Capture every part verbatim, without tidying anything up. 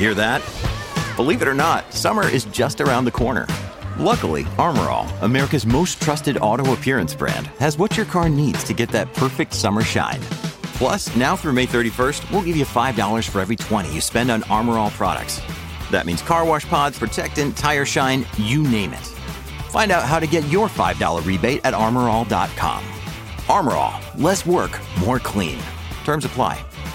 Hear that? Believe it or not, summer is just around the corner. Luckily, Armor All, America's most trusted auto appearance brand, has what your car needs to get that perfect summer shine. Plus, now through May thirty-first, we'll give you five dollars for every twenty you spend on Armor All products. That means car wash pods, protectant, tire shine, you name it. Find out how to get your five dollars rebate at armor all dot com. Armor All, less work, more clean. Terms apply.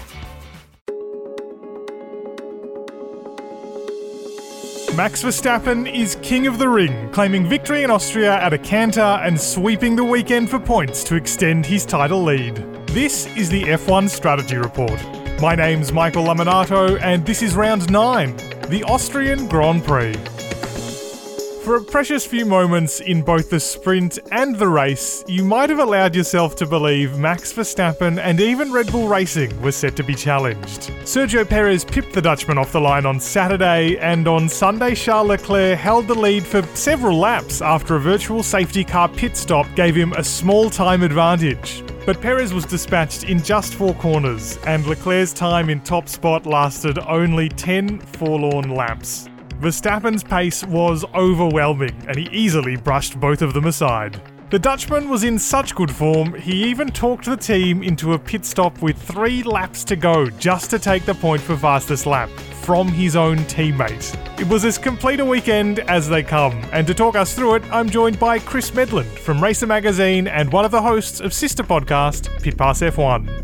Max Verstappen is king of the ring, claiming victory in Austria at a canter and sweeping the weekend for points to extend his title lead. This is the F one Strategy Report. My name's Michael Laminato and this is round nine, the Austrian Grand Prix. For a precious few moments in both the sprint and the race, you might have allowed yourself to believe Max Verstappen and even Red Bull Racing were set to be challenged. Sergio Perez pipped the Dutchman off the line on Saturday, and on Sunday Charles Leclerc held the lead for several laps after a virtual safety car pit stop gave him a small time advantage. But Perez was dispatched in just four corners, and Leclerc's time in top spot lasted only ten forlorn laps. Verstappen's pace was overwhelming, and he easily brushed both of them aside. The Dutchman was in such good form, he even talked the team into a pit stop with three laps to go just to take the point for fastest lap from his own teammate. It was as complete a weekend as they come, and to talk us through it, I'm joined by Chris Medland from Racer Magazine and one of the hosts of sister podcast, Pit Pass F one.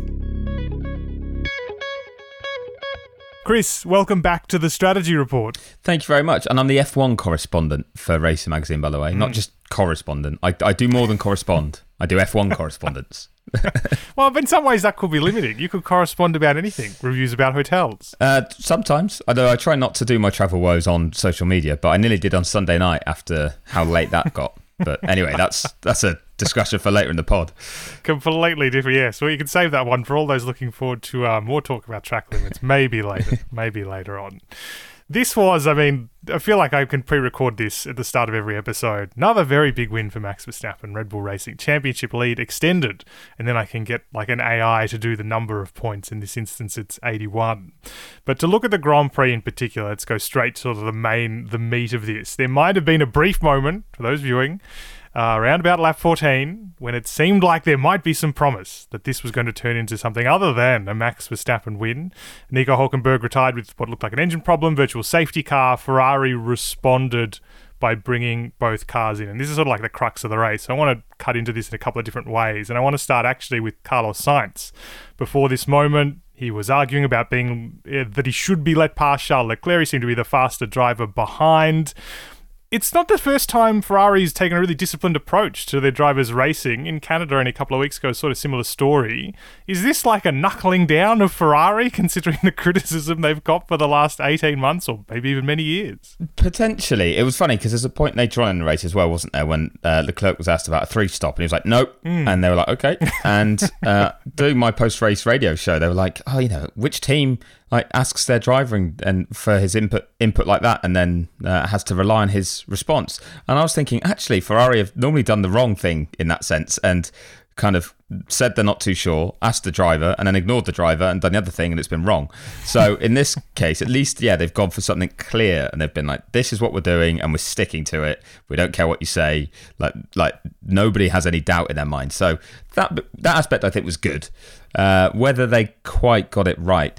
Chris, welcome back to the Strategy Report. Thank you very much. And I'm the F one correspondent for Racer Magazine, by the way. Mm. Not just correspondent. I, I do more than correspond. I do F one correspondence. Well, in some ways that could be limiting. You could correspond about anything. Reviews about hotels. Uh, sometimes. Although I try not to do my travel woes on social media, but I nearly did on Sunday night after how late that got. But anyway, that's that's a discussion for later in the pod. Completely different, yes. Well, you can save that one for all those looking forward to uh, more talk about track limits, maybe later, maybe later on. This was, I mean, I feel like I can pre-record this at the start of every episode. Another very big win for Max Verstappen, Red Bull Racing. Championship lead extended, and then I can get like an A I to do the number of points. In this instance, it's eighty-one. But to look at the Grand Prix in particular, let's go straight to sort of the main, the meat of this. There might have been a brief moment, for those viewing, Uh, around about lap fourteen, when it seemed like there might be some promise that this was going to turn into something other than a Max Verstappen win. Nico Hülkenberg retired with what looked like an engine problem, virtual safety car. Ferrari responded by bringing both cars in. And this is sort of like the crux of the race. So I want to cut into this in a couple of different ways. And I want to start actually with Carlos Sainz. Before this moment, he was arguing about being uh, that he should be let past Charles Leclerc. He seemed to be the faster driver behind. It's not the first time Ferrari's taken a really disciplined approach to their drivers racing. In Canada only a couple of weeks ago, sort of similar story. Is this like a knuckling down of Ferrari, considering the criticism they've got for the last eighteen months or maybe even many years? Potentially. It was funny because there's a point later on in the race as well, wasn't there, when uh, Leclerc was asked about a three stop and he was like, nope. Mm. And they were like, okay. And uh, doing my post-race radio show, they were like, oh, you know, which team like asks their driver and, and for his input input like that and then uh, has to rely on his response. And I was thinking, actually, Ferrari have normally done the wrong thing in that sense and kind of said they're not too sure, asked the driver, and then ignored the driver and done the other thing, and it's been wrong. So in this case, at least, yeah, they've gone for something clear, and they've been like, this is what we're doing, and we're sticking to it. We don't care what you say. Like, like nobody has any doubt in their mind. So that that aspect, I think, was good. Uh, whether they quite got it right,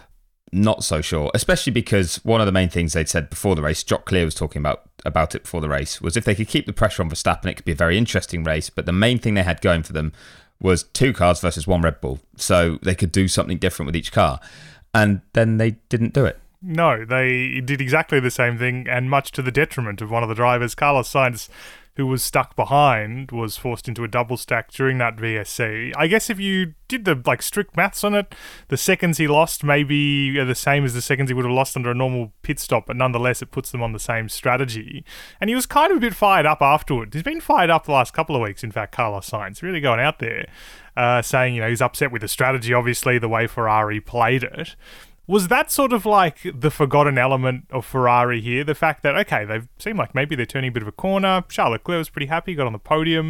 not so sure, especially because one of the main things they'd said before the race, Jock Clear was talking about about it before the race, was if they could keep the pressure on Verstappen, it could be a very interesting race. But the main thing they had going for them was two cars versus one Red Bull. So they could do something different with each car. And then they didn't do it. No, they did exactly the same thing, and much to the detriment of one of the drivers. Carlos Sainz, who was stuck behind, was forced into a double stack during that V S C. I guess if you did the like strict maths on it, the seconds he lost maybe are the same as the seconds he would have lost under a normal pit stop, but nonetheless it puts them on the same strategy. And he was kind of a bit fired up afterward. He's been fired up the last couple of weeks, in fact, Carlos Sainz, really going out there, uh, saying, you know, he's upset with the strategy, obviously, the way Ferrari played it. Was that sort of like the forgotten element of Ferrari here? The fact that, okay, they seem like maybe they're turning a bit of a corner. Charles Leclerc was pretty happy, got on the podium.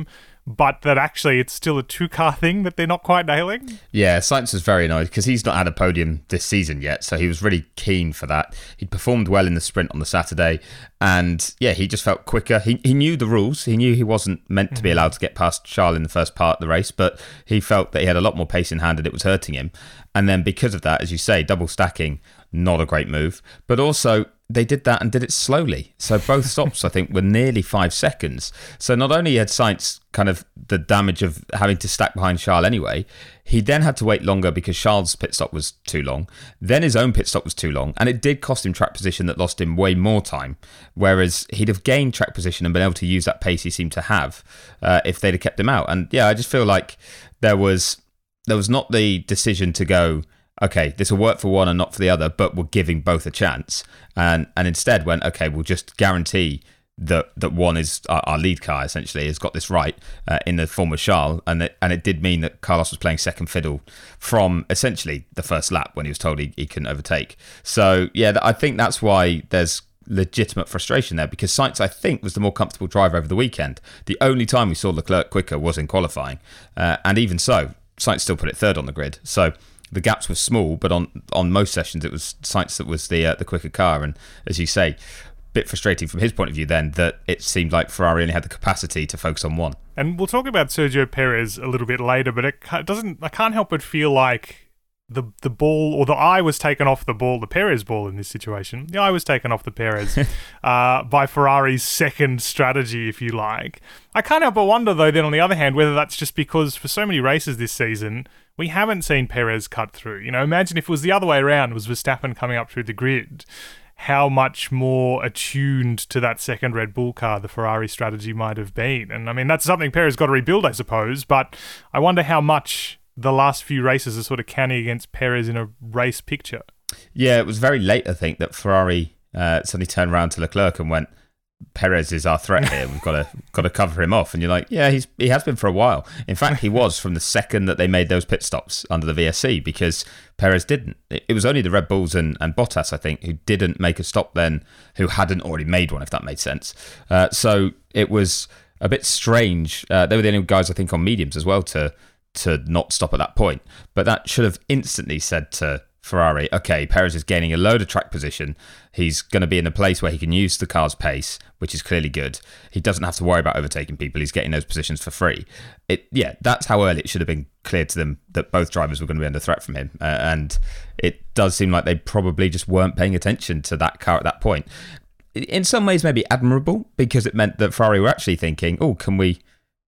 but that actually it's still a two-car thing that they're not quite nailing. Yeah, Sainz was very annoyed because he's not had a podium this season yet, so he was really keen for that. He'd performed well in the sprint on the Saturday, and yeah, he just felt quicker. He he knew the rules. He knew he wasn't meant to be allowed to get past Charles in the first part of the race, but he felt that he had a lot more pace in hand and it was hurting him. And then because of that, as you say, double stacking, not a great move. But also, they did that and did it slowly. So both stops, I think, were nearly five seconds. So not only had Sainz kind of the damage of having to stack behind Charles anyway, he then had to wait longer because Charles' pit stop was too long. Then his own pit stop was too long. And it did cost him track position that lost him way more time. Whereas he'd have gained track position and been able to use that pace he seemed to have uh, if they'd have kept him out. And yeah, I just feel like there was there was not the decision to go, okay, this will work for one and not for the other, but we're giving both a chance. And and instead went, okay, we'll just guarantee that that one is our, our lead car, essentially, has got this right uh, in the form of Charles. And it, and it did mean that Carlos was playing second fiddle from essentially the first lap when he was told he, he couldn't overtake. So, yeah, I think that's why there's legitimate frustration there, because Sainz, I think, was the more comfortable driver over the weekend. The only time we saw Leclerc quicker was in qualifying. Uh, and even so, Sainz still put it third on the grid. So the gaps were small, but on, on most sessions it was Sainz that was the uh, the quicker car. And as you say, a bit frustrating from his point of view then that it seemed like Ferrari only had the capacity to focus on one. And we'll talk about Sergio Perez a little bit later, but it doesn't. I can't help but feel like the the ball, or the eye was taken off the ball, the Perez ball in this situation. The eye was taken off the Perez uh, by Ferrari's second strategy, if you like. I can't help but wonder, though, then on the other hand, whether that's just because for so many races this season, we haven't seen Perez cut through. You know, imagine if it was the other way around, it was Verstappen coming up through the grid, how much more attuned to that second Red Bull car the Ferrari strategy might have been. And I mean, that's something Perez got to rebuild, I suppose, but I wonder how much the last few races are sort of counting against Perez in a race picture. Yeah, it was very late, I think, that Ferrari uh, suddenly turned around to Leclerc and went, Perez is our threat here. We've got to got to cover him off. And you're like, yeah, he's he has been for a while. In fact, he was from the second that they made those pit stops under the V S C, because Perez didn't. It was only the Red Bulls and, and Bottas, I think, who didn't make a stop then, who hadn't already made one, if that made sense. Uh, so it was a bit strange. Uh, they were the only guys, I think, on mediums as well to to not stop at that point. But that should have instantly said to Ferrari, okay, Perez is gaining a load of track position. He's going to be in a place where he can use the car's pace, which is clearly good. He doesn't have to worry about overtaking people. He's getting those positions for free. It, yeah, that's how early it should have been clear to them that both drivers were going to be under threat from him. Uh, and it does seem like they probably just weren't paying attention to that car at that point. In some ways, maybe admirable, because it meant that Ferrari were actually thinking, oh, can we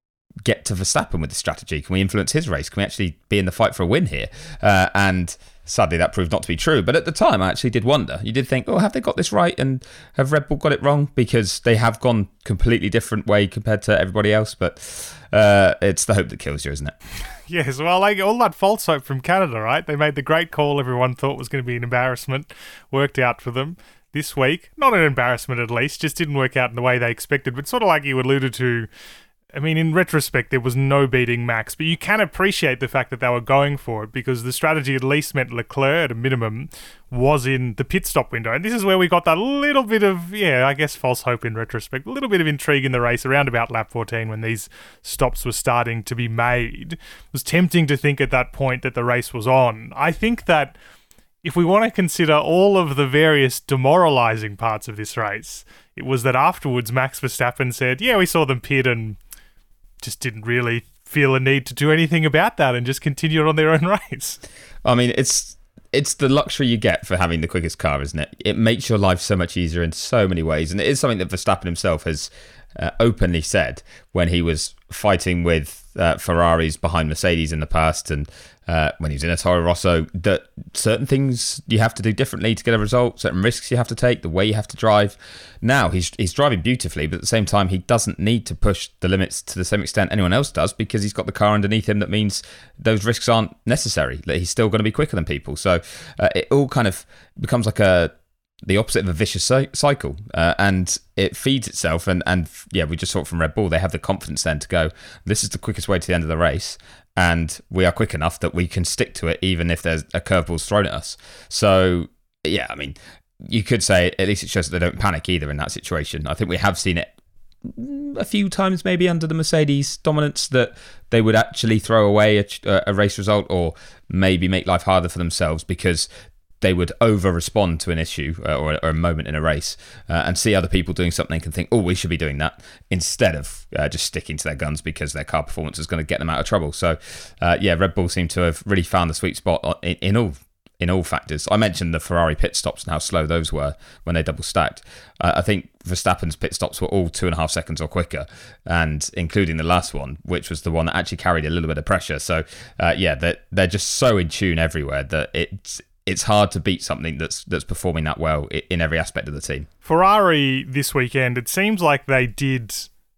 get to Verstappen with this strategy? Can we influence his race? Can we actually be in the fight for a win here? Uh, and sadly, that proved not to be true. But at the time, I actually did wonder. You did think, oh, have they got this right? And have Red Bull got it wrong? Because they have gone completely different way compared to everybody else. But uh, it's the hope that kills you, isn't it? Yes, well, like all that false hope from Canada, right? They made the great call everyone thought was going to be an embarrassment. Worked out for them this week. Not an embarrassment, at least. Just didn't work out in the way they expected. But sort of like you alluded to, I mean, in retrospect, there was no beating Max, but you can appreciate the fact that they were going for it, because the strategy at least meant Leclerc, at a minimum, was in the pit stop window. And this is where we got that little bit of, yeah, I guess false hope in retrospect, a little bit of intrigue in the race around about lap fourteen when these stops were starting to be made. It was tempting to think at that point that the race was on. I think that if we want to consider all of the various demoralising parts of this race, it was that afterwards Max Verstappen said, yeah, we saw them pit and just didn't really feel a need to do anything about that and just continued on their own race. I mean, it's it's the luxury you get for having the quickest car, isn't it? It makes your life so much easier in so many ways. And it is something that Verstappen himself has uh, openly said when he was fighting with uh, Ferraris behind Mercedes in the past, and uh, when he was in a Toro Rosso, that certain things you have to do differently to get a result, certain risks you have to take, the way you have to drive. Now he's he's driving beautifully, but at the same time he doesn't need to push the limits to the same extent anyone else does, because he's got the car underneath him that means those risks aren't necessary, that he's still going to be quicker than people. So uh, it all kind of becomes like a the opposite of a vicious cycle, uh, and it feeds itself. And, and yeah, we just saw it from Red Bull. They have the confidence then to go, this is the quickest way to the end of the race, and we are quick enough that we can stick to it even if there's a curveball's thrown at us. So yeah, I mean, you could say at least it shows that they don't panic either in that situation. I think we have seen it a few times maybe under the Mercedes dominance that they would actually throw away a, a race result or maybe make life harder for themselves because they would over-respond to an issue or, or a moment in a race uh, and see other people doing something and think, oh, we should be doing that, instead of uh, just sticking to their guns because their car performance is going to get them out of trouble. So, uh, yeah, Red Bull seem to have really found the sweet spot in, in all in all factors. I mentioned the Ferrari pit stops and how slow those were when they double stacked. Uh, I think Verstappen's pit stops were all two and a half seconds or quicker, and including the last one, which was the one that actually carried a little bit of pressure. So, uh, yeah, they're, they're just so in tune everywhere that it's it's hard to beat something that's that's performing that well in every aspect of the team. Ferrari this weekend, it seems like they did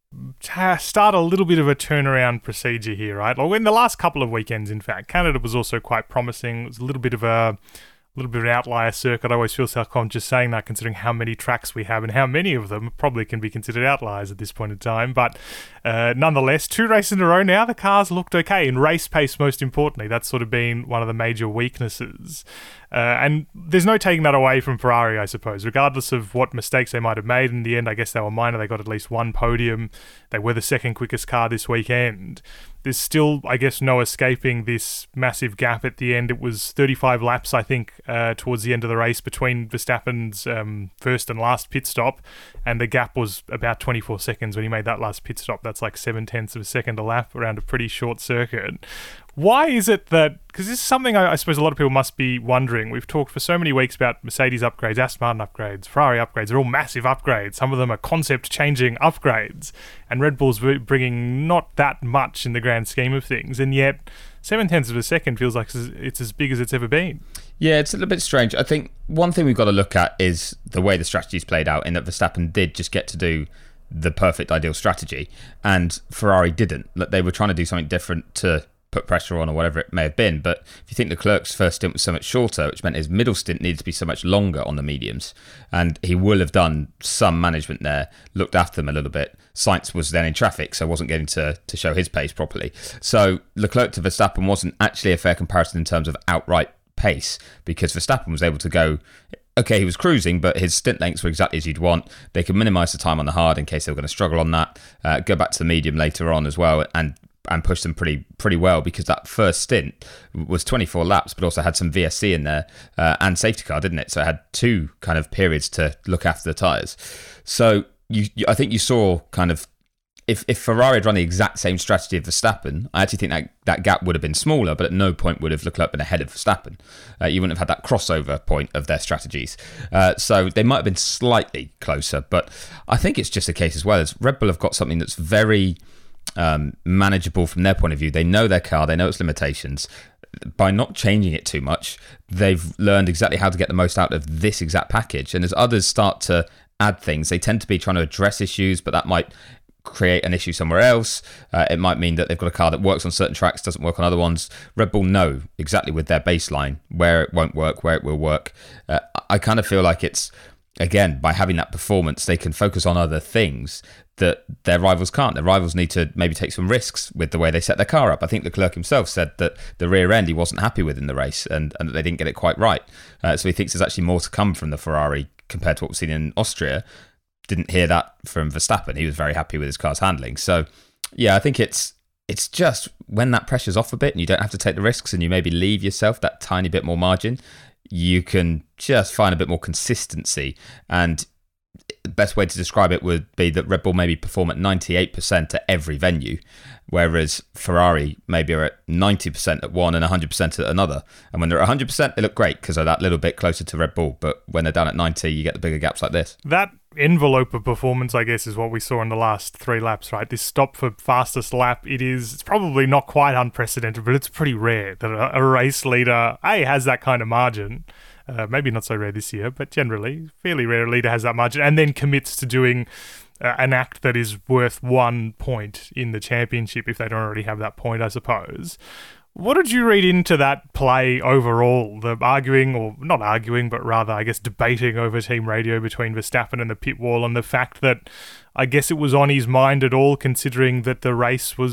start a little bit of a turnaround procedure here, right? Like in the last couple of weekends, in fact, Canada was also quite promising. It was a little bit of a little bit of an outlier circuit. I always feel self-conscious saying that, considering how many tracks we have and how many of them probably can be considered outliers at this point in time. But uh, nonetheless, two races in a row now, the cars looked okay. In race pace, most importantly, that's sort of been one of the major weaknesses. Uh, and there's no taking that away from Ferrari, I suppose. Regardless of what mistakes they might have made, in the end, I guess they were minor. They got at least one podium. They were the second quickest car this weekend. There's still, I guess, no escaping this massive gap at the end. It was thirty-five laps, I think, uh, towards the end of the race between Verstappen's um, first and last pit stop, and the gap was about twenty-four seconds when he made that last pit stop. That's like seven-tenths of a second a lap around a pretty short circuit. Why is it that, because this is something I, I suppose a lot of people must be wondering. We've talked for so many weeks about Mercedes upgrades, Aston Martin upgrades, Ferrari upgrades. They're all massive upgrades. Some of them are concept-changing upgrades. And Red Bull's bringing not that much in the grand scheme of things. And yet, seven-tenths of a second feels like it's as big as it's ever been. Yeah, it's a little bit strange. I think one thing we've got to look at is the way the strategy's played out, in that Verstappen did just get to do the perfect ideal strategy, and Ferrari didn't. They were trying to do something different to put pressure on or whatever it may have been. But if you think Leclerc's first stint was so much shorter, which meant his middle stint needed to be so much longer on the mediums, and he will have done some management there, looked after them a little bit. Sainz was then in traffic, so wasn't getting to, to show his pace properly. So Leclerc to Verstappen wasn't actually a fair comparison in terms of outright pace, because Verstappen was able to go, okay, he was cruising, but his stint lengths were exactly as you'd want. They could minimise the time on the hard in case they were going to struggle on that, uh, go back to the medium later on as well, and and push them pretty pretty well, because that first stint was twenty-four laps, but also had some V S C in there uh, and safety car, didn't it? So it had two kind of periods to look after the tyres. So you, you, I think you saw kind of, if, if Ferrari had run the exact same strategy of Verstappen, I actually think that, that gap would have been smaller, but at no point would have Leclerc been ahead of Verstappen. Uh, you wouldn't have had that crossover point of their strategies. Uh, so they might have been slightly closer, but I think it's just a case as well as Red Bull have got something that's very Um, manageable from their point of view. They know their car, they know its limitations. By not changing it too much, they've learned exactly how to get the most out of this exact package. And as others start to add things, they tend to be trying to address issues, but that might create an issue somewhere else. Uh, it might mean that they've got a car that works on certain tracks, doesn't work on other ones. Red Bull know exactly with their baseline where it won't work, where it will work. Uh, I kind of feel like it's, again, by having that performance, they can focus on other things that their rivals can't. Their rivals need to maybe take some risks with the way they set their car up. I think Leclerc himself said that the rear end he wasn't happy with in the race, and, and that they didn't get it quite right. Uh, so he thinks there's actually more to come from the Ferrari compared to what we've seen in Austria. Didn't hear that from Verstappen. He was very happy with his car's handling. So yeah, I think it's it's just when that pressure's off a bit and you don't have to take the risks and you maybe leave yourself that tiny bit more margin, you can just find a bit more consistency. And the best way to describe it would be that Red Bull maybe perform at ninety-eight percent at every venue, whereas Ferrari maybe are at ninety percent at one and one hundred percent at another. And when they're at one hundred percent, they look great because they're that little bit closer to Red Bull. But when they're down at ninety, you get the bigger gaps like this. That envelope of performance, I guess, is what we saw in the last three laps, right? This stop for fastest lap, it is, it's probably not quite unprecedented, but it's pretty rare that a, a race leader, A, has that kind of margin. Uh, maybe not so rare this year, but generally, fairly rare a leader has that margin, and then commits to doing uh, an act that is worth one point in the championship if they don't already have that point, I suppose. What did you read into that play overall? The arguing, or not arguing, but rather, I guess, debating over team radio between Verstappen and the pit wall, and the fact that I guess it was on his mind at all, considering that the race was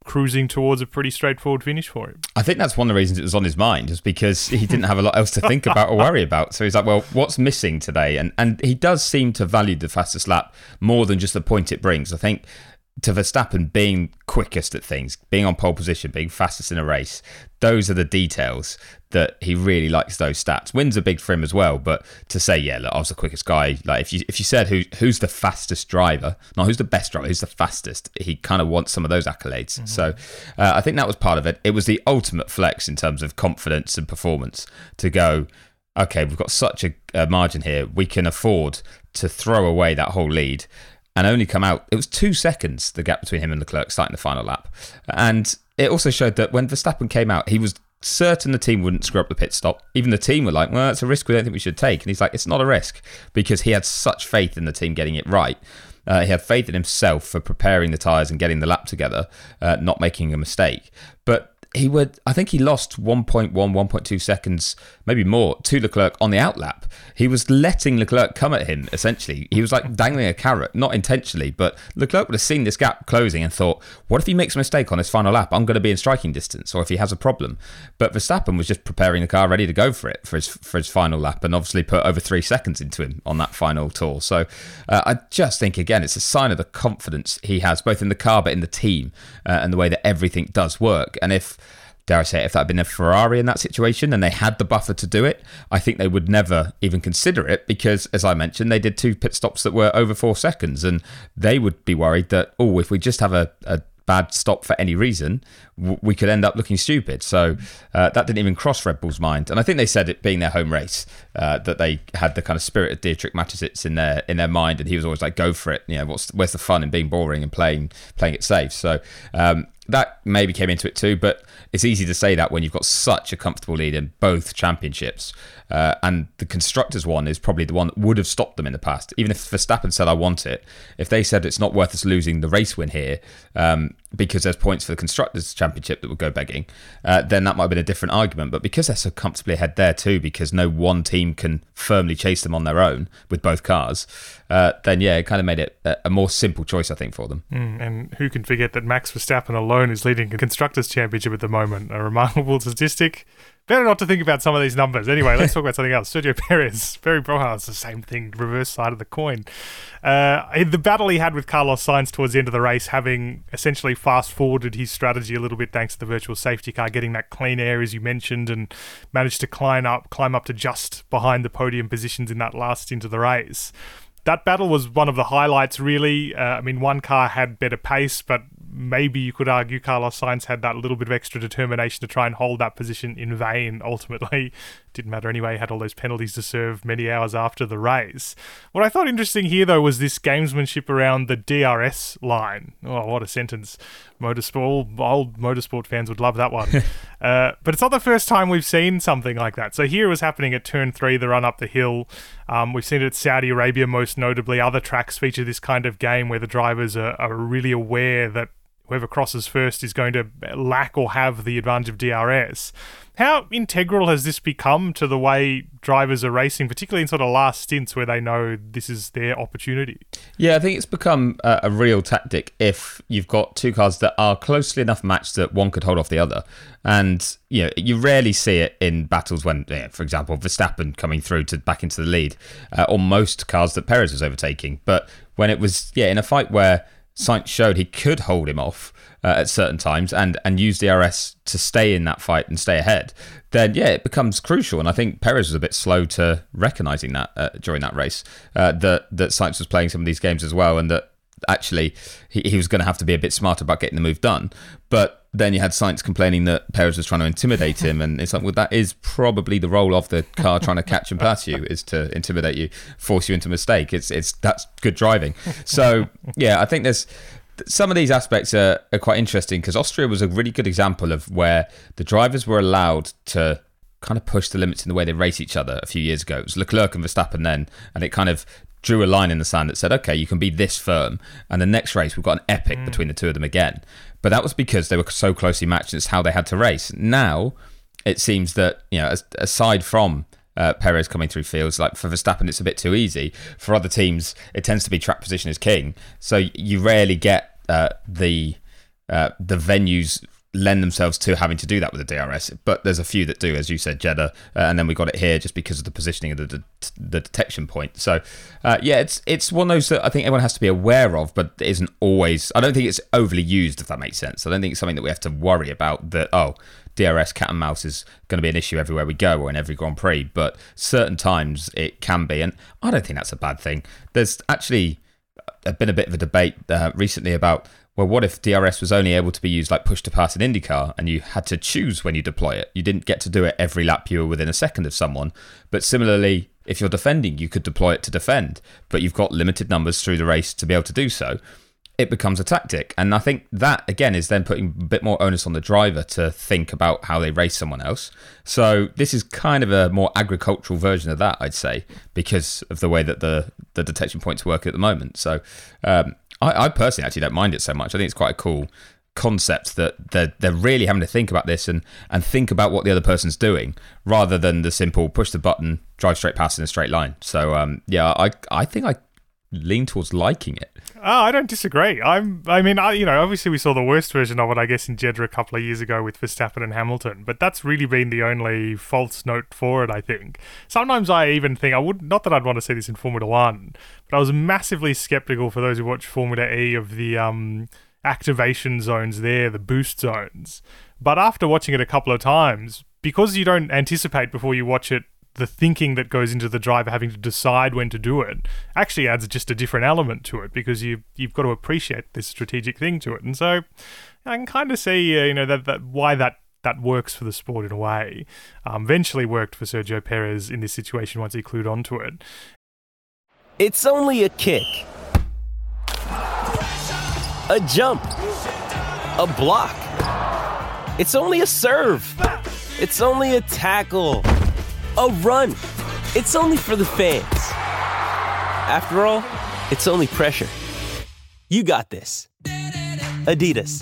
cruising towards a pretty straightforward finish for him. I think that's one of the reasons it was on his mind, is because he didn't have a lot else to think about or worry about. So he's like, well, what's missing today? And and he does seem to value the fastest lap more than just the point it brings. I think to Verstappen, being quickest at things, being on pole position, being fastest in a race, those are the details that he really likes, those stats. Wins are big for him as well, but to say, yeah, look, I was the quickest guy, like if you if you said who who's the fastest driver, not who's the best driver, who's the fastest, he kind of wants some of those accolades. Mm-hmm. So uh, I think that was part of it. It was the ultimate flex in terms of confidence and performance to go, okay, we've got such a, a margin here, we can afford to throw away that whole lead and only come out. It was two seconds, the gap between him and Leclerc starting the final lap. And it also showed that when Verstappen came out, he was certain the team wouldn't screw up the pit stop. Even the team were like, well, it's a risk we don't think we should take. And he's like, it's not a risk, because he had such faith in the team getting it right. Uh, he had faith in himself for preparing the tyres and getting the lap together, uh, not making a mistake. But he would, I think he lost one point one, one point two seconds, maybe more, to Leclerc on the outlap. He was letting Leclerc come at him, essentially. He was like dangling a carrot, not intentionally, but Leclerc would have seen this gap closing and thought, what if he makes a mistake on his final lap? I'm going to be in striking distance, or if he has a problem. But Verstappen was just preparing the car ready to go for it for his for his final lap, and obviously put over three seconds into him on that final tour. So uh, I just think, again, it's a sign of the confidence he has, both in the car but in the team, uh, and the way that everything does work. And if dare I say it, if that had been a Ferrari in that situation and they had the buffer to do it, I think they would never even consider it, because, as I mentioned, they did two pit stops that were over four seconds, and they would be worried that, oh, if we just have a, a bad stop for any reason, w- we could end up looking stupid. So uh, that didn't even cross Red Bull's mind. And I think they said, it being their home race, uh, that they had the kind of spirit of Dietrich Mateschitz in their in their mind, and he was always like, go for it. You know, what's where's the fun in being boring and playing playing it safe? So um, that maybe came into it too, but it's easy to say that when you've got such a comfortable lead in both championships. Uh, and the Constructors one is probably the one that would have stopped them in the past. Even if Verstappen said, I want it, if they said it's not worth us losing the race win here, um, because there's points for the Constructors Championship that would go begging, uh, then that might have been a different argument. But because they're so comfortably ahead there too, because no one team can firmly chase them on their own with both cars, uh, then yeah, it kind of made it a, a more simple choice, I think, for them. Mm, and who can forget that Max Verstappen alone is leading the Constructors Championship at the moment? A remarkable statistic. Better not to think about some of these numbers. Anyway, let's talk about something else. Sergio Perez, very broad. It's the same thing, reverse side of the coin. Uh, the battle he had with Carlos Sainz towards the end of the race, having essentially fast-forwarded his strategy a little bit thanks to the virtual safety car, getting that clean air, as you mentioned, and managed to climb up, climb up to just behind the podium positions in that last stint of the race. That battle was one of the highlights, really. Uh, I mean, one car had better pace, but maybe you could argue Carlos Sainz had that little bit of extra determination to try and hold that position in vain, ultimately. Didn't matter anyway, he had all those penalties to serve many hours after the race. What I thought interesting here, though, was this gamesmanship around the D R S line. Oh, what a sentence. Motorsport, old motorsport fans would love that one. uh, but it's not the first time we've seen something like that. So here it was happening at turn three, the run up the hill. Um, we've seen it at Saudi Arabia, most notably. Other tracks feature this kind of game where the drivers are, are really aware that whoever crosses first is going to lack or have the advantage of D R S. How integral has this become to the way drivers are racing, particularly in sort of last stints where they know this is their opportunity? Yeah, I think it's become a, a real tactic if you've got two cars that are closely enough matched that one could hold off the other. And you know, you rarely see it in battles when, you know, for example, Verstappen coming through to back into the lead, uh, or most cars that Perez was overtaking. But when it was, yeah, in a fight where Sainz showed he could hold him off uh, at certain times and, and use D R S to stay in that fight and stay ahead, then yeah, it becomes crucial. And I think Perez was a bit slow to recognising that uh, during that race, uh, that, that Sainz was playing some of these games as well, and that actually he, he was going to have to be a bit smarter about getting the move done. But then you had Sainz complaining that Perez was trying to intimidate him, and it's like, well, that is probably the role of the car trying to catch and pass you, is to intimidate you, force you into a mistake. It's it's that's good driving. So yeah, I think there's some of these aspects are, are quite interesting, because Austria was a really good example of where the drivers were allowed to kind of push the limits in the way they race each other a few years ago. It was Leclerc and Verstappen then, and it kind of drew a line in the sand that said, okay, you can be this firm, and the next race we've got an epic mm. between the two of them again. But that was because they were so closely matched, and it's how they had to race. Now it seems that, you know, aside from uh, Perez coming through fields, like for Verstappen it's a bit too easy. For other teams it tends to be track position is king, so you rarely get uh, the uh, the venues lend themselves to having to do that with the D R S, but there's a few that do, as you said, Jeddah, uh, and then we got it here just because of the positioning of the de- the detection point. So uh, yeah, it's it's one of those that I think everyone has to be aware of, but it isn't always. I don't think it's overly used, if that makes sense. I don't think it's something that we have to worry about, that oh, D R S cat and mouse is going to be an issue everywhere we go or in every Grand Prix, but certain times it can be, and I don't think that's a bad thing. There's actually been a bit of a debate uh, recently about, well, what if D R S was only able to be used like push to pass in IndyCar and you had to choose when you deploy it? You didn't get to do it every lap you were within a second of someone. But similarly, if you're defending, you could deploy it to defend, but you've got limited numbers through the race to be able to do so. It becomes a tactic. And I think that, again, is then putting a bit more onus on the driver to think about how they race someone else. So this is kind of a more agricultural version of that, I'd say, because of the way that the, the detection points work at the moment. So um, I, I personally actually don't mind it so much. I think it's quite a cool concept that they're, they're really having to think about this and, and think about what the other person's doing rather than the simple push the button, drive straight past in a straight line. So um, yeah, I I think I lean towards liking it. Oh, I don't disagree. I'm. I mean, I, you know, obviously we saw the worst version of it, I guess, in Jeddah a couple of years ago with Verstappen and Hamilton, but that's really been the only false note for it, I think. Sometimes I even think I would not that I'd want to see this in Formula One, but I was massively skeptical, for those who watch Formula E, of the um, activation zones there, the boost zones. But after watching it a couple of times, because you don't anticipate before you watch it the thinking that goes into the driver having to decide when to do it, actually adds just a different element to it, because you you've got to appreciate this strategic thing to it. And so I can kind of see uh, you know that, that why that that works for the sport in a way. Um, eventually worked for Sergio Perez in this situation once he clued onto it. It's only a kick, a jump, a block. It's only a serve. It's only a tackle, a run. It's only for the fans. After all, it's only pressure. You got this. Adidas.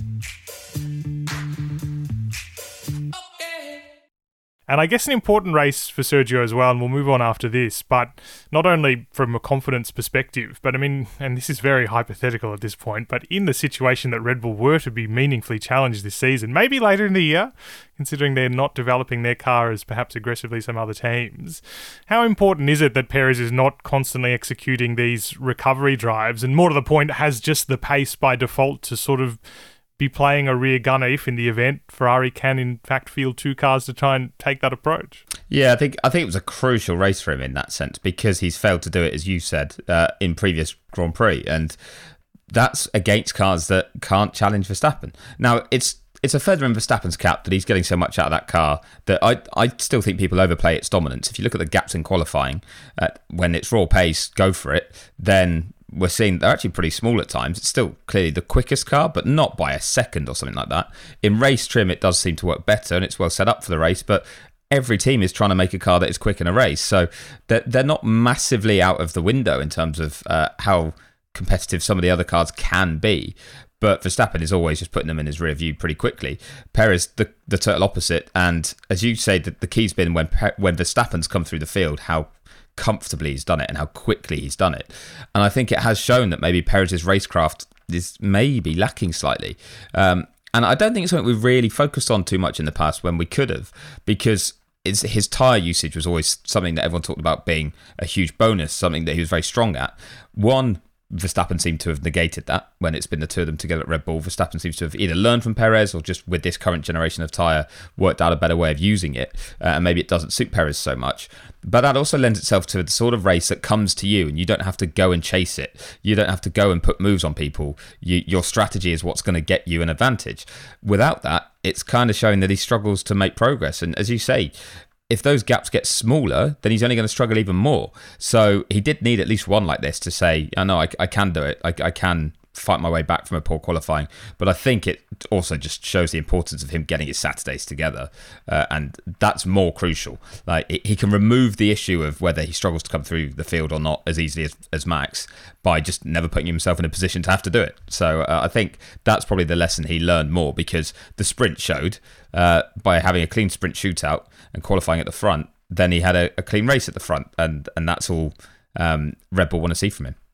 And I guess an important race for Sergio as well, and we'll move on after this, but not only from a confidence perspective, but I mean, and this is very hypothetical at this point, but in the situation that Red Bull were to be meaningfully challenged this season, maybe later in the year, considering they're not developing their car as perhaps aggressively as some other teams, how important is it that Perez is not constantly executing these recovery drives, and more to the point, has just the pace by default to sort of be playing a rear gunner if in the event Ferrari can in fact field two cars to try and take that approach? Yeah, I think I think it was a crucial race for him in that sense, because he's failed to do it, as you said, uh, in previous Grand Prix, and that's against cars that can't challenge Verstappen. Now, it's it's a feather in Verstappen's cap that he's getting so much out of that car that I I still think people overplay its dominance. If you look at the gaps in qualifying, uh, when it's raw pace, go for it, then we're seeing they're actually pretty small at times. It's still clearly the quickest car, but not by a second or something like that. In race trim, it does seem to work better, and it's well set up for the race, but every team is trying to make a car that is quick in a race. So they're, they're not massively out of the window in terms of uh, how competitive some of the other cars can be. But Verstappen is always just putting them in his rear view pretty quickly. Perez, the, the total opposite. And as you say, the, the key's been when, when Verstappen's come through the field, how comfortably he's done it and how quickly he's done it. And I think it has shown that maybe Perez's racecraft is maybe lacking slightly. Um, and I don't think it's something we've really focused on too much in the past when we could have, because it's, his tyre usage was always something that everyone talked about being a huge bonus, something that he was very strong at. One, Verstappen seemed to have negated that when it's been the two of them together at Red Bull. Verstappen seems to have either learned from Perez or just with this current generation of tyre worked out a better way of using it. Uh, and maybe it doesn't suit Perez so much. But that also lends itself to the sort of race that comes to you and you don't have to go and chase it. You don't have to go and put moves on people. You, your strategy is what's going to get you an advantage. Without that, it's kind of showing that he struggles to make progress. And as you say, if those gaps get smaller, then he's only going to struggle even more. So he did need at least one like this to say, I know I, I can do it. I, I can fight my way back from a poor qualifying. But I think it also just shows the importance of him getting his Saturdays together. Uh, and that's more crucial. Like it, he can remove the issue of whether he struggles to come through the field or not as easily as, as Max by just never putting himself in a position to have to do it. So uh, I think that's probably the lesson he learned more, because the sprint showed uh, by having a clean sprint shootout and qualifying at the front, then he had a, a clean race at the front. And, and that's all um, Red Bull want to see from him.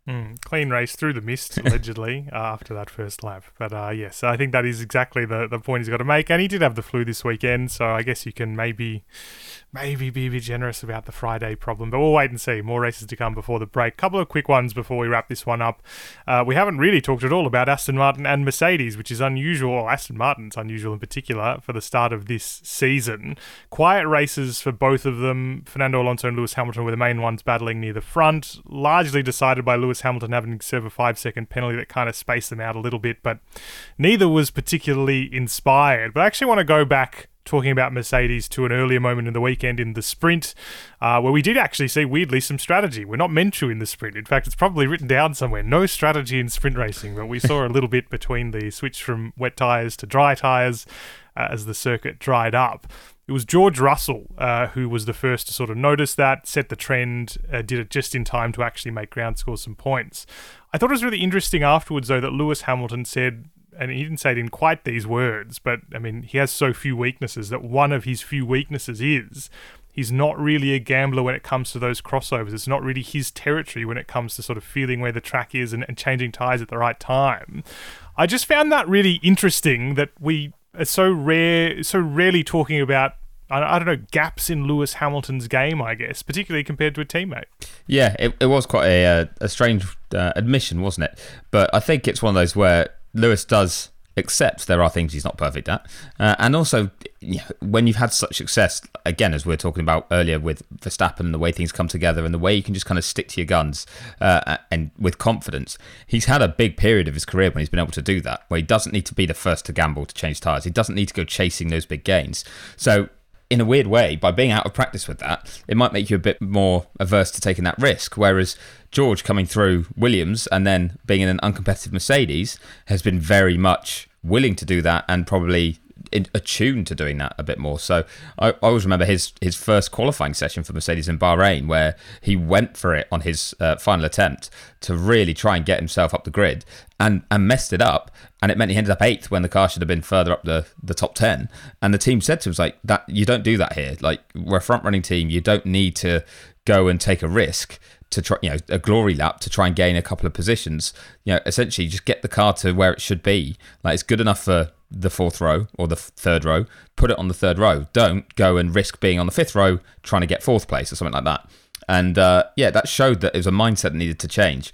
Mm, clean race through the mist, allegedly, uh, after that first lap. But uh, yes, I think that is exactly the, the point he's got to make. And he did have the flu this weekend, so I guess you can maybe maybe be a bit generous about the Friday problem. But we'll wait and see. More races to come before the break. Couple of quick ones before we wrap this one up. Uh, we haven't really talked at all about Aston Martin and Mercedes, which is unusual. Well, Aston Martin's unusual in particular for the start of this season. Quiet races for both of them. Fernando Alonso and Lewis Hamilton were the main ones battling near the front, largely decided by Lewis Hamilton having to serve a five-second penalty that kind of spaced them out a little bit, but neither was particularly inspired. But I actually want to go back talking about Mercedes to an earlier moment in the weekend in the sprint, uh, where we did actually see, weirdly, some strategy. We're not meant to in the sprint. In fact, it's probably written down somewhere. No strategy in sprint racing, but we saw a little bit between the switch from wet tyres to dry tyres uh, as the circuit dried up. It was George Russell uh, who was the first to sort of notice that, set the trend, uh, did it just in time to actually make ground score some points. I thought it was really interesting afterwards, though, that Lewis Hamilton said, and he didn't say it in quite these words, but I mean, he has so few weaknesses that one of his few weaknesses is he's not really a gambler when it comes to those crossovers. It's not really his territory when it comes to sort of feeling where the track is and, and changing tyres at the right time. I just found that really interesting that we are so rare, so rarely talking about, I don't know, gaps in Lewis Hamilton's game, I guess, particularly compared to a teammate. Yeah, it, it was quite a, a strange uh, admission, wasn't it? But I think it's one of those where Lewis does accept there are things he's not perfect at. Uh, and also, you know, when you've had such success, again, as we were talking about earlier with Verstappen and the way things come together and the way you can just kind of stick to your guns uh, and with confidence, he's had a big period of his career when he's been able to do that, where he doesn't need to be the first to gamble to change tyres. He doesn't need to go chasing those big gains. So, in a weird way, by being out of practice with that, it might make you a bit more averse to taking that risk. Whereas George coming through Williams and then being in an uncompetitive Mercedes has been very much willing to do that and probably attuned to doing that a bit more. So I, I always remember his his first qualifying session for Mercedes in Bahrain, where he went for it on his uh, final attempt to really try and get himself up the grid and, and messed it up. And it meant he ended up eighth when the car should have been further up the, the top ten. And the team said to him, like, that you don't do that here. Like, we're a front running team. You don't need to go and take a risk to try, you know, a glory lap to try and gain a couple of positions. You know, essentially just get the car to where it should be. Like, it's good enough for the fourth row or the third row. Put it on the third row. Don't go and risk being on the fifth row trying to get fourth place or something like that. And uh, yeah, that showed that it was a mindset that needed to change.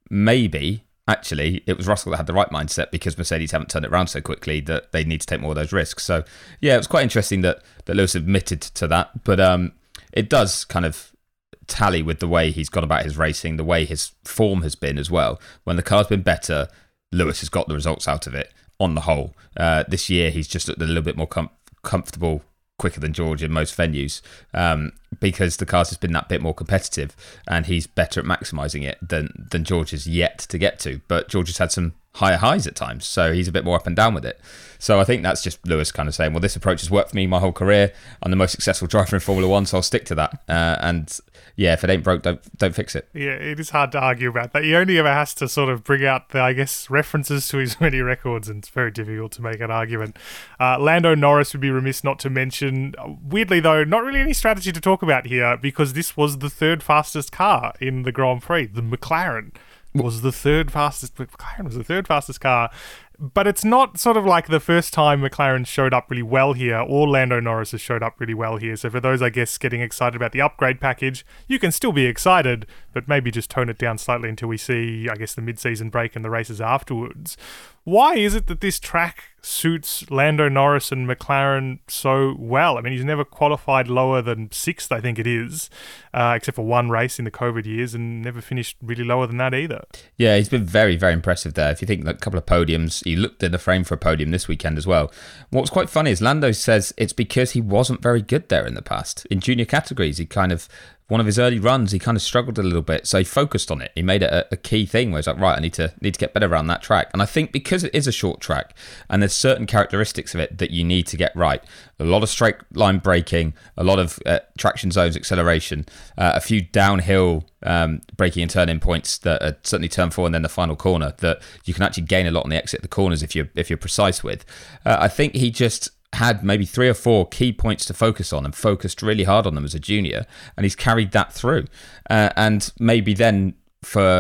Maybe, actually, it was Russell that had the right mindset because Mercedes haven't turned it around so quickly that they need to take more of those risks. So yeah, it was quite interesting that, that Lewis admitted to that. But um, it does kind of tally with the way he's gone about his racing, the way his form has been as well. When the car's been better, Lewis has got the results out of it on the whole. Uh, this year, he's just looked a little bit more com- comfortable, quicker than George in most venues um, because the car's has been that bit more competitive and he's better at maximising it than, than George is yet to get to. But George has had some higher highs at times, so he's a bit more up and down with it. So I think that's just Lewis kind of saying, well, this approach has worked for me my whole career. I'm the most successful driver in Formula One, so I'll stick to that. Uh, and yeah, if it ain't broke, don't don't fix it. Yeah, it is hard to argue about that. He only ever has to sort of bring out the, I guess, references to his many records, and it's very difficult to make an argument. Uh, Lando Norris would be remiss not to mention. Weirdly, though, not really any strategy to talk about here because this was the third fastest car in the Grand Prix, the McLaren. was the third fastest McLaren was the third fastest car, but it's not sort of like the first time McLaren showed up really well here, or Lando Norris has showed up really well here. So for those, I guess, getting excited about the upgrade package, you can still be excited, but maybe just tone it down slightly until we see, I guess, the mid-season break and the races afterwards. Why is it that this track suits Lando Norris and McLaren so well? I mean, he's never qualified lower than sixth, I think it is, uh, except for one race in the COVID years, and never finished really lower than that either. Yeah, he's been very, very impressive there. If you think like a couple of podiums, he looked in the frame for a podium this weekend as well. What's quite funny is Lando says it's because he wasn't very good there in the past. In junior categories, he kind of... One of his early runs, he kind of struggled a little bit, so he focused on it. He made it a, a key thing where he's like, right, I need to need to get better around that track. And I think because it is a short track, and there's certain characteristics of it that you need to get right. A lot of straight line braking, a lot of uh, traction zones, acceleration, uh, a few downhill um, braking and turning points that are certainly turn four and then the final corner that you can actually gain a lot on the exit of the corners if you're if you're precise with. Uh, I think he just had maybe three or four key points to focus on and focused really hard on them as a junior, and he's carried that through. Uh, and maybe then for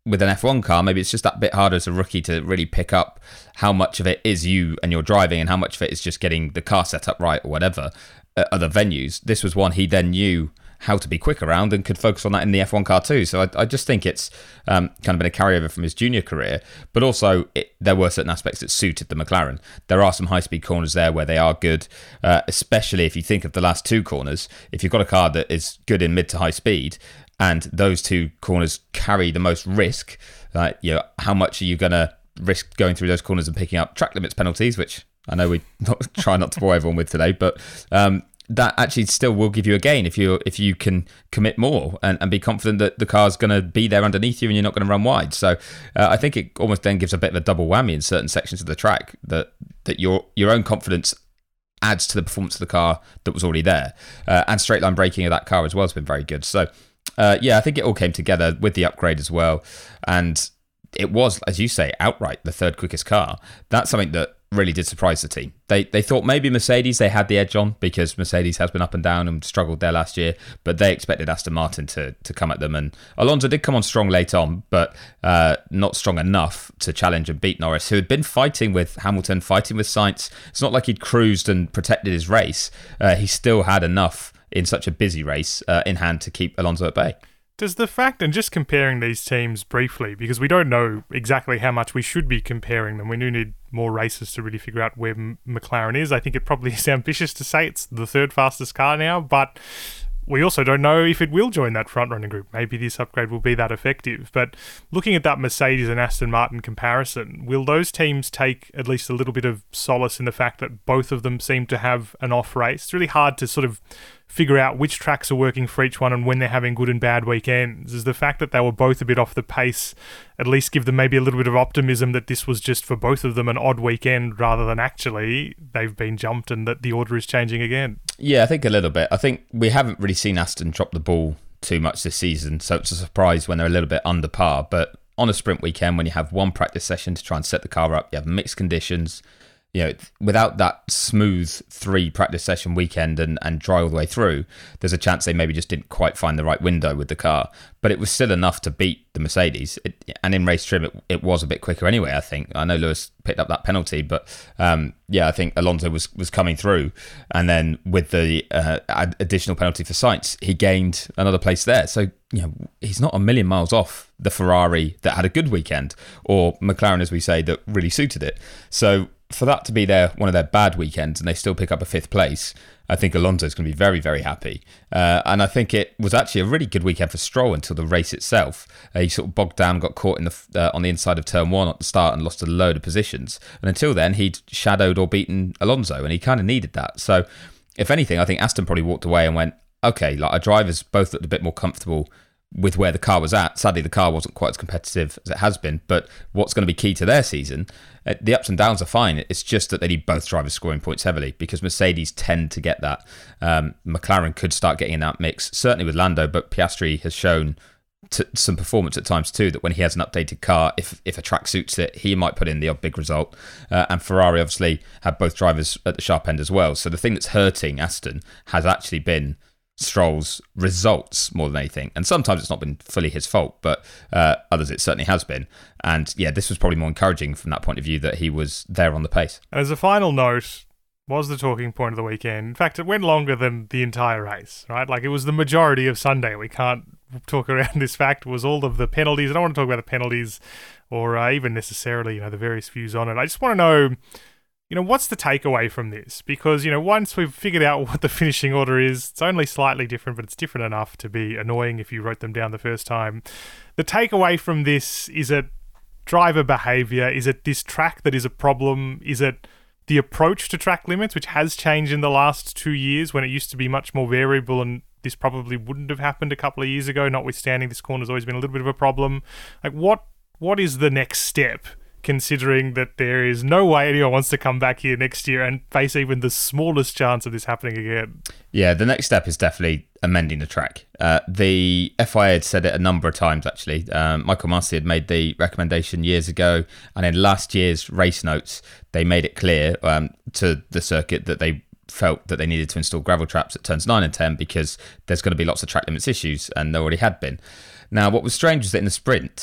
with an F one car, maybe it's just that bit harder as a rookie to really pick up how much of it is you and your driving and how much of it is just getting the car set up right or whatever at other venues. This was one he then knew how to be quick around and could focus on that in the F one car too. So I, I just think it's um, kind of been a carryover from his junior career, but also it, there were certain aspects that suited the McLaren. There are some high-speed corners there where they are good, uh, especially if you think of the last two corners. If you've got a car that is good in mid to high speed, and those two corners carry the most risk, like, you know, how much are you going to risk going through those corners and picking up track limits penalties, which I know we not, try not to bore everyone with today, but um, that actually still will give you a gain if you if you can commit more and, and be confident that the car's going to be there underneath you and you're not going to run wide. So uh, I think it almost then gives a bit of a double whammy in certain sections of the track, that that your your own confidence adds to the performance of the car that was already there. Uh, and straight line braking of that car as well has been very good. So uh, yeah, I think it all came together with the upgrade as well. And it was, as you say, outright the third quickest car. That's something that really did surprise the team. They they thought maybe Mercedes, they had the edge on because Mercedes has been up and down and struggled there last year, but they expected Aston Martin to to come at them. And Alonso did come on strong late on, but uh, not strong enough to challenge and beat Norris, who had been fighting with Hamilton, fighting with Sainz. It's not like he'd cruised and protected his race. Uh, he still had enough in such a busy race uh, in hand to keep Alonso at bay. Does the fact, and just comparing these teams briefly, because we don't know exactly how much we should be comparing them, we do need more races to really figure out where M- McLaren is. I think it probably is ambitious to say it's the third fastest car now, but we also don't know if it will join that front-running group. Maybe this upgrade will be that effective. But looking at that Mercedes and Aston Martin comparison, will those teams take at least a little bit of solace in the fact that both of them seem to have an off race? It's really hard to sort of figure out which tracks are working for each one and when they're having good and bad weekends. Is the fact that they were both a bit off the pace at least give them maybe a little bit of optimism that this was just for both of them an odd weekend rather than actually they've been jumped and that the order is changing again? Yeah, I think a little bit. I think we haven't really seen Aston drop the ball too much this season, so it's a surprise when they're a little bit under par. But on a sprint weekend, when you have one practice session to try and set the car up, you have mixed conditions. You know, without that smooth three practice session weekend and, and dry all the way through, there's a chance they maybe just didn't quite find the right window with the car. But it was still enough to beat the Mercedes. It, and in race trim, it, it was a bit quicker anyway, I think. I know Lewis picked up that penalty, but um, yeah, I think Alonso was, was coming through. And then with the uh, additional penalty for Sainz, he gained another place there. So, you know, he's not a million miles off the Ferrari that had a good weekend, or McLaren, as we say, that really suited it. So for that to be their one of their bad weekends and they still pick up a fifth place, I think Alonso's going to be very, very happy. Uh, and I think it was actually a really good weekend for Stroll until the race itself. Uh, he sort of bogged down, got caught in the uh, on the inside of turn one at the start and lost a load of positions. And until then, he'd shadowed or beaten Alonso, and he kind of needed that. So if anything, I think Aston probably walked away and went, okay, like our drivers both looked a bit more comfortable with where the car was at. Sadly, the car wasn't quite as competitive as it has been, but what's going to be key to their season, uh, the ups and downs are fine. It's just that they need both drivers scoring points heavily because Mercedes tend to get that. Um, McLaren could start getting in that mix, certainly with Lando, but Piastri has shown t- some performance at times too, that when he has an updated car, if if a track suits it, he might put in the odd big result. Uh, and Ferrari obviously have both drivers at the sharp end as well. So the thing that's hurting Aston has actually been Stroll's results more than anything, and sometimes it's not been fully his fault, but uh, others it certainly has been. And yeah, this was probably more encouraging from that point of view that he was there on the pace. And as a final note, was the talking point of the weekend. In fact, it went longer than the entire race, right? Like, it was the majority of Sunday. We can't talk around this fact. Was all of the penalties. I don't want to talk about the penalties or uh, even necessarily, you know, the various views on it. I just want to know, you know, what's the takeaway from this? Because, you know, once we've figured out what the finishing order is, it's only slightly different, but it's different enough to be annoying if you wrote them down the first time. The takeaway from this, is it driver behaviour? Is it this track that is a problem? Is it the approach to track limits, which has changed in the last two years when it used to be much more variable, and this probably wouldn't have happened a couple of years ago, notwithstanding this corner's always been a little bit of a problem? Like, what what is the next step, considering that there is no way anyone wants to come back here next year and face even the smallest chance of this happening again? Yeah, the next step is definitely amending the track. Uh, the F I A had said it a number of times, actually. Um, Michael Masi had made the recommendation years ago, and in last year's race notes, they made it clear um, to the circuit that they felt that they needed to install gravel traps at turns nine and ten because there's going to be lots of track limits issues, and there already had been. Now, what was strange was that in the sprint,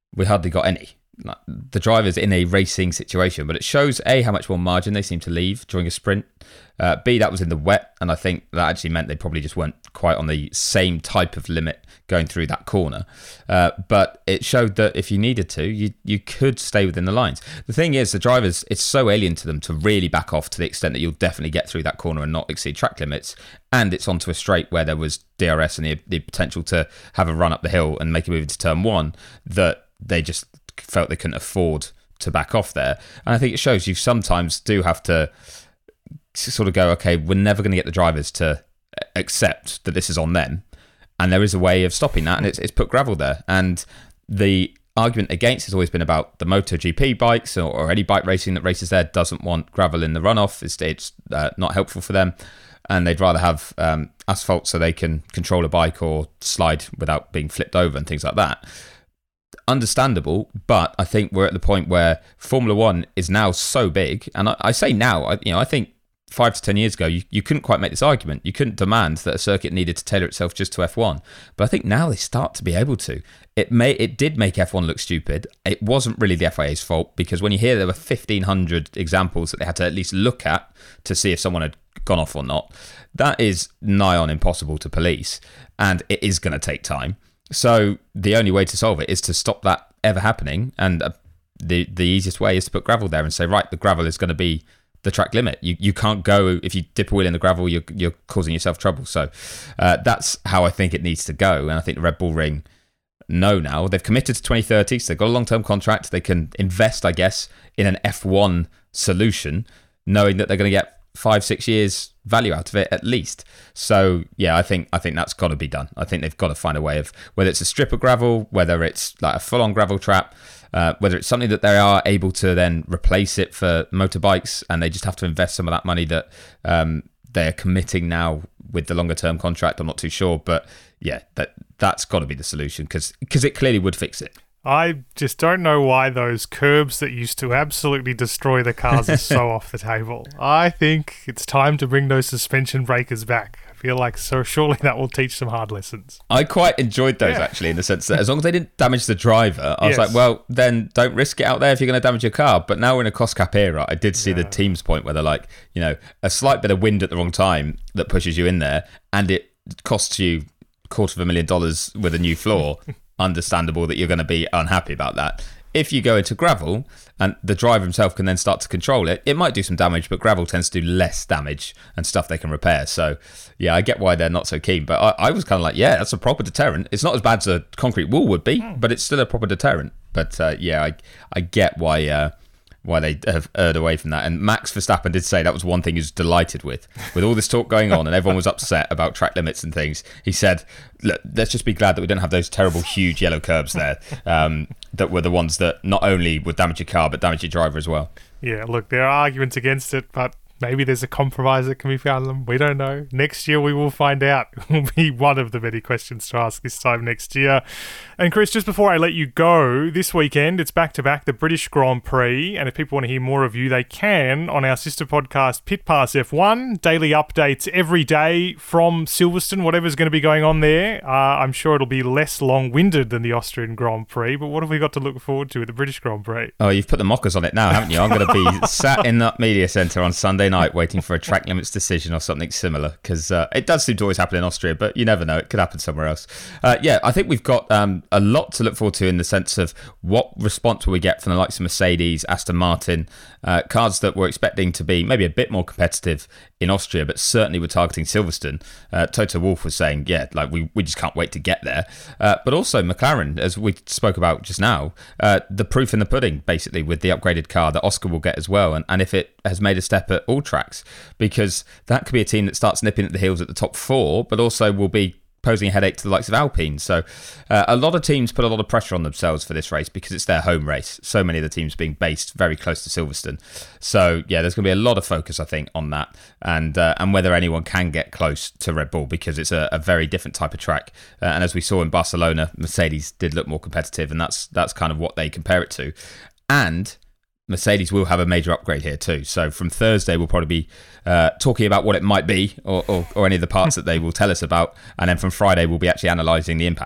we hardly got any. Like, the driver's in a racing situation, but it shows A, how much more margin they seem to leave during a sprint. Uh, B, that was in the wet, and I think that actually meant they probably just weren't quite on the same type of limit going through that corner. Uh, but it showed that if you needed to, you you could stay within the lines. The thing is, the drivers, it's so alien to them to really back off to the extent that you'll definitely get through that corner and not exceed track limits. And it's onto a straight where there was D R S and the, the potential to have a run up the hill and make a move into turn one, that they just felt they couldn't afford to back off there. And I think it shows you sometimes do have to sort of go, okay, we're never going to get the drivers to accept that this is on them, and there is a way of stopping that, and it's, it's put gravel there. And the argument against has always been about the MotoGP bikes or, or any bike racing that races there doesn't want gravel in the runoff. It's, it's uh, not helpful for them, and they'd rather have um, asphalt so they can control a bike or slide without being flipped over and things like that. Understandable, but I think we're at the point where Formula One is now so big, and I, I say now, I, you know, I think five to ten years ago, you, you couldn't quite make this argument. You couldn't demand that a circuit needed to tailor itself just to F one. But I think now they start to be able to. It may it did make F one look stupid. It wasn't really the F I A's fault, because when you hear there were fifteen hundred examples that they had to at least look at to see if someone had gone off or not, that is nigh on impossible to police, and it is going to take time. So the only way to solve it is to stop that ever happening, and uh, the the easiest way is to put gravel there and say, right, the gravel is going to be the track limit. You you can't go, if you dip a wheel in the gravel, you're you're causing yourself trouble. So uh, that's how I think it needs to go, and I think the Red Bull Ring know now. They've committed to twenty thirty, so they've got a long-term contract. They can invest, I guess, in an F one solution, knowing that they're going to get five, six years value out of it at least. So yeah, I think I think that's got to be done. I think they've got to find a way of, whether it's a strip of gravel, whether it's like a full-on gravel trap, uh, whether it's something that they are able to then replace it for motorbikes, and they just have to invest some of that money that um, they're committing now with the longer-term contract. I'm not too sure, but yeah, that that's got to be the solution, because because it clearly would fix it. I just don't know why those curbs that used to absolutely destroy the cars are so off the table. I think it's time to bring those suspension breakers back. I feel like so surely that will teach some hard lessons. I quite enjoyed those, yeah. actually, in the sense that as long as they didn't damage the driver, I was yes. like, well, then don't risk it out there if you're going to damage your car. But now we're in a cost cap era. I did see yeah. the team's point where they're like, you know, a slight bit of wind at the wrong time that pushes you in there, and it costs you a quarter of a million dollars with a new floor. Understandable that you're going to be unhappy about that. If you go into gravel and the driver himself can then start to control it, it might do some damage, but gravel tends to do less damage and stuff they can repair. So yeah, I get why they're not so keen, but I, I was kind of like, yeah, that's a proper deterrent. It's not as bad as a concrete wall would be, but it's still a proper deterrent. But uh, yeah, I I get why uh, why they have erred away from that. And Max Verstappen did say that was one thing he was delighted with. With all this talk going on and everyone was upset about track limits and things, he said, look, let's just be glad that we don't have those terrible, huge yellow curbs there um, that were the ones that not only would damage your car, but damage your driver as well. Yeah, look, there are arguments against it, but maybe there's a compromise that can be found in them. We don't know. Next year we will find out. It will be one of the many questions to ask this time next year. And Chris, just before I let you go, this weekend it's back-to-back the British Grand Prix, and if people want to hear more of you, they can on our sister podcast Pit Pass F one. Daily updates every day from Silverstone, whatever's going to be going on there. Uh, I'm sure it'll be less long-winded than the Austrian Grand Prix, but what have we got to look forward to with the British Grand Prix? Oh, you've put the mockers on it now, haven't you? I'm going to be sat in that media centre on Sunday night waiting for a track limits decision or something similar, because uh, it does seem to always happen in Austria, but you never know, it could happen somewhere else. Uh, yeah, I think we've got um, a lot to look forward to in the sense of what response will we get from the likes of Mercedes, Aston Martin, uh, cars that we're expecting to be maybe a bit more competitive in Austria, but certainly we're targeting Silverstone. Uh, Toto Wolff was saying, yeah, like we, we just can't wait to get there. Uh, but also McLaren, as we spoke about just now, uh, the proof in the pudding, basically, with the upgraded car that Oscar will get as well. And, and if it has made a step at all tracks, because that could be a team that starts nipping at the heels at the top four, but also will be posing a headache to the likes of Alpine. So uh, a lot of teams put a lot of pressure on themselves for this race because it's their home race. So many of the teams being based very close to Silverstone. So yeah, there's going to be a lot of focus, I think, on that and uh, and whether anyone can get close to Red Bull, because it's a, a very different type of track. Uh, and as we saw in Barcelona, Mercedes did look more competitive, and that's that's kind of what they compare it to. And Mercedes will have a major upgrade here too. So from Thursday, we'll probably be uh, talking about what it might be or, or, or any of the parts that they will tell us about. And then from Friday, we'll be actually analysing the impact.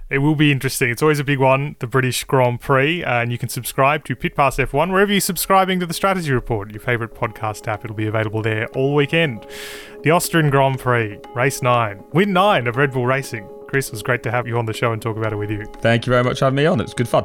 It will be interesting. It's always a big one, the British Grand Prix, uh, and you can subscribe to Pit Pass F one wherever you're subscribing to the Strategy Report, your favourite podcast app. It'll be available there all weekend. The Austrian Grand Prix, race nine, win nine of Red Bull Racing. Chris, it was great to have you on the show and talk about it with you. Thank you very much for having me on. It was good fun.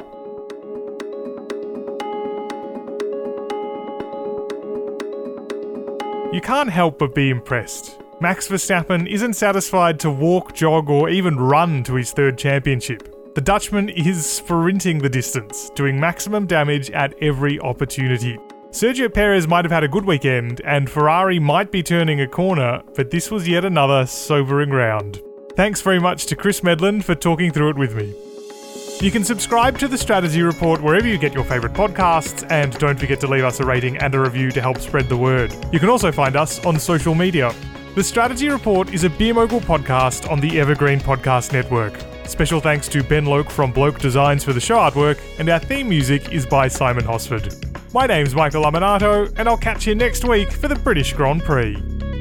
You can't help but be impressed. Max Verstappen isn't satisfied to walk, jog, or even run to his third championship. The Dutchman is sprinting the distance, doing maximum damage at every opportunity. Sergio Perez might have had a good weekend, and Ferrari might be turning a corner, but this was yet another sobering round. Thanks very much to Chris Medland for talking through it with me. You can subscribe to the Strategy Report wherever you get your favourite podcasts, and don't forget to leave us a rating and a review to help spread the word. You can also find us on social media. The Strategy Report is a Beer Mogul podcast on the Evergreen Podcast Network. Special thanks to Ben Loke from Bloke Designs for the show artwork, and our theme music is by Simon Hosford. My name's Michael Laminato, and I'll catch you next week for the British Grand Prix.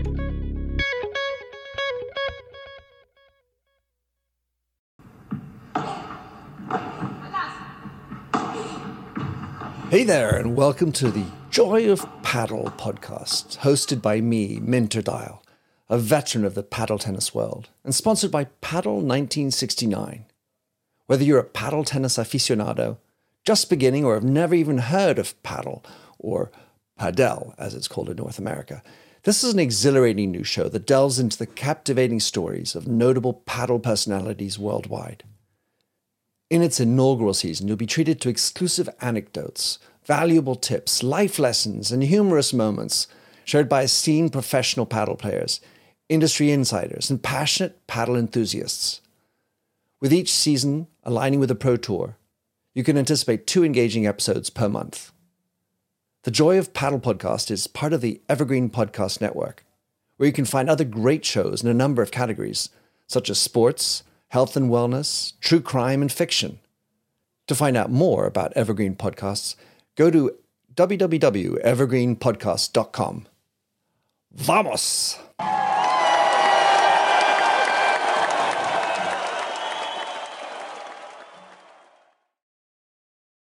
Hey there, and welcome to the Joy of Paddle podcast, hosted by me, Minter Dial, a veteran of the paddle tennis world, and sponsored by Paddle nineteen sixty-nine. Whether you're a paddle tennis aficionado, just beginning, or have never even heard of paddle, or padel, as it's called in North America, this is an exhilarating new show that delves into the captivating stories of notable paddle personalities worldwide. In its inaugural season, you'll be treated to exclusive anecdotes, valuable tips, life lessons, and humorous moments shared by esteemed professional paddle players, industry insiders, and passionate paddle enthusiasts. With each season aligning with the Pro Tour, you can anticipate two engaging episodes per month. The Joy of Paddle podcast is part of the Evergreen Podcast Network, where you can find other great shows in a number of categories, such as sports, health and wellness, true crime, and fiction. To find out more about Evergreen Podcasts, go to w w w dot evergreen podcast dot com. Vamos!